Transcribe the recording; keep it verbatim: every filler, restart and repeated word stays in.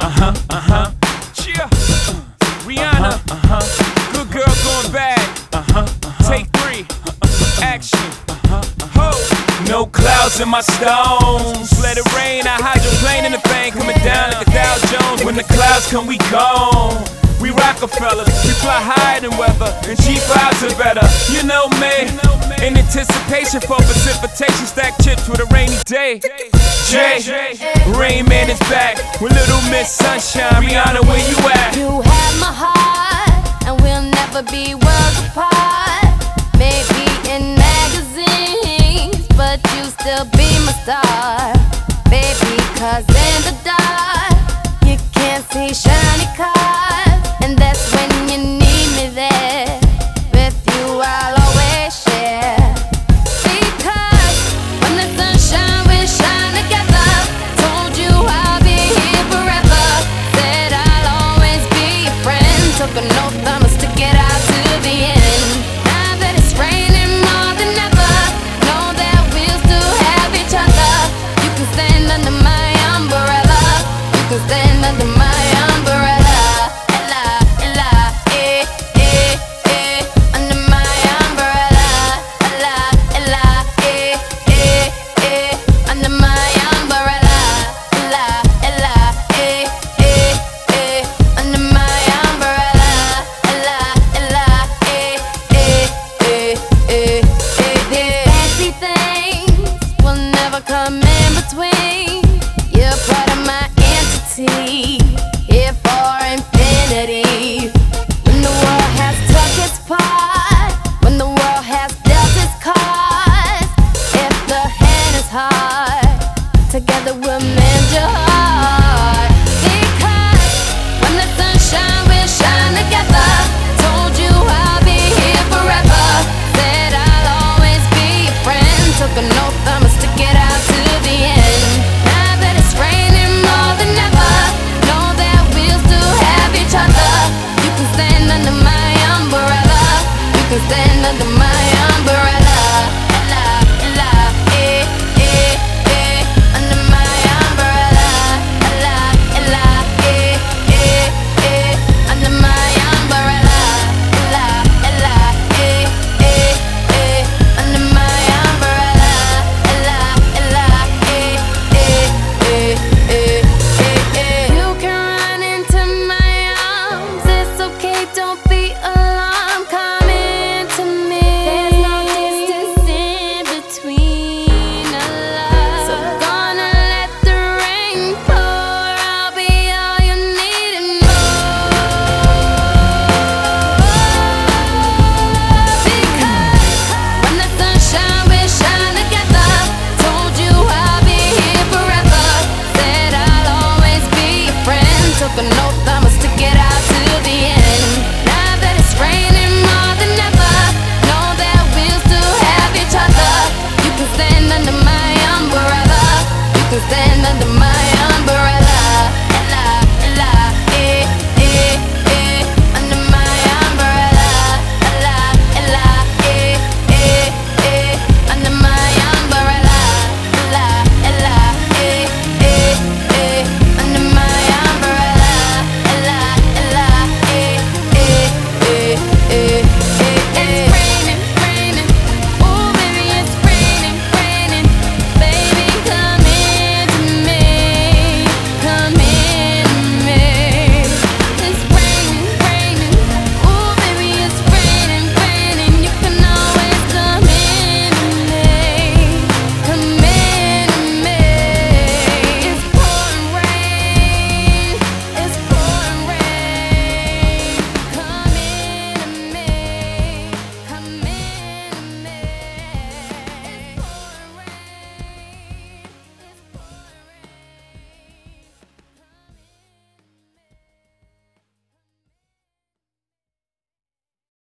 uh-huh, uh-huh. Yeah. Rihanna, uh-huh. Good girl going bad. Uh-huh, uh-huh. Take three, action. Uh-huh, uh-huh. Ho. No clouds in my stones. Let it rain, I hydroplane in the thing, coming down like a Dow Jones. When the clouds come, we gone. We Rockefellers, we fly higher than weather, and G fives are better. You know me, in anticipation for precipitation, stack chips with a rainy day. Jay, Rain Man is back with Little Miss Sunshine. Rihanna, where you at? You have my heart, and we'll never be worlds apart. Maybe in magazines, but you still be my star, baby. Cause in the dark, you can't see shiny cars. And that's when you need me there. With you I'll always share. Because when the sunshine we shine together. Told you I'll be here forever. Said I'll always be your friend. Took an oath I'ma stick it out to the end. Now that it's raining more than ever, know that we'll still have each other. You can stand under my umbrella. You can stand